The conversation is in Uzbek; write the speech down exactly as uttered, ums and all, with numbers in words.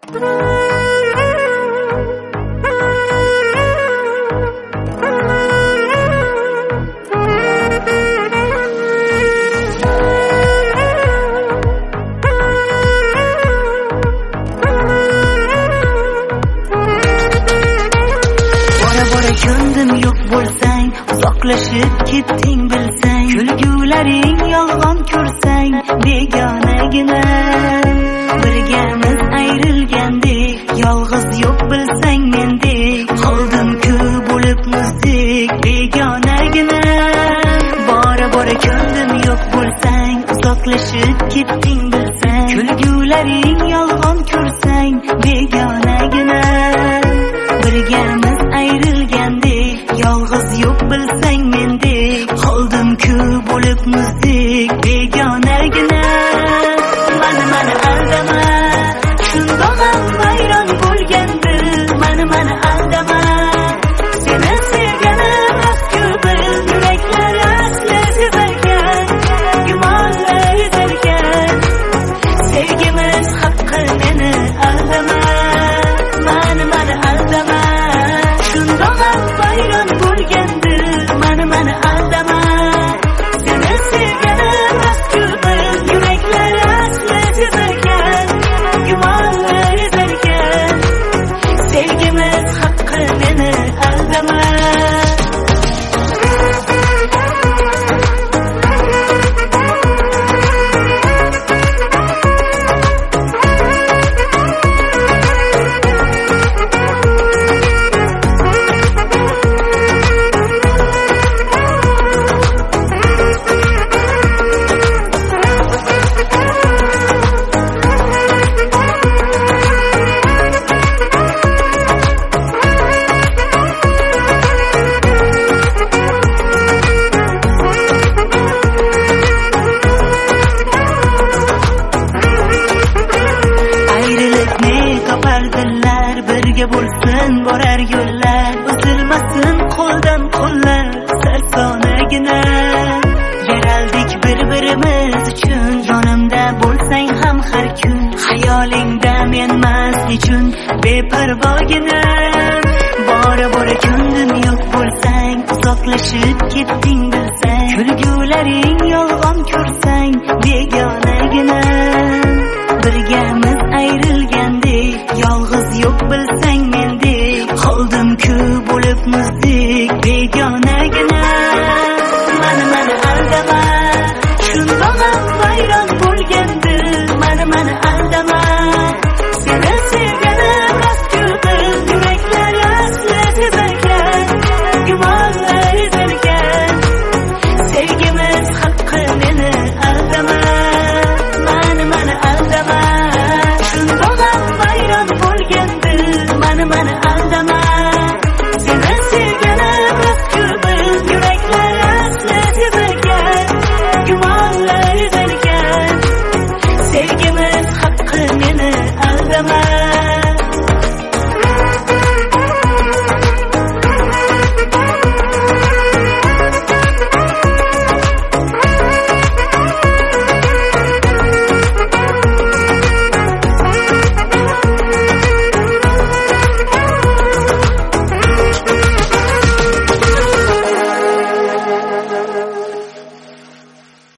Ko'ndim yo'q bo'lsang, uzoqlashib ketding bilsang, kulgularing yolg'on ko'rsang, begonagina birgamiz ayrilgandek, yolg'iz yo'q bilsang mendek, qoldim-ku bo'lib muzdek, begonagina. Bora bora ko'ndim yo'q bo'lsang, uzoqlashib ketding bilsang, kulgularing yolg'on ko'rsang, begonagina birgamiz ayrilgandek, yolg'iz yo'q bilsang mendek, qoldim-ku bo'lib muzdek, begonagina. Mani mani aldama, shundoq ham vayron bo'lgandi, mani mani aldama, seni sevganim rost-ku bil, yuraklar asli sevarkan, gumonlar etarkan, sevgimiz haqqi meni aldama, mani mani aldama, shundoq ham vayron bo'lgandi, mani mani aldama, seni sevganim rost-ku bil, yuraklar asli sevarkan, gumonlar etarkan, sevgimiz haqqi meni aldama. Topardilar birga bo'lsin borar yo'llar, uzilmasin qo'ldan qo'llar, sarsonagina yaraldik bir-birimiz uchun, yonimda bo'lsang ham har kun, xayolingda menmas nechun beparvogina. Bora bora ko'ndim yo'q bo'lsang, uzoqlashib ketding bilsang, kulgularing yolg'on ko'rsang, begonagina birgamiz ayrildik,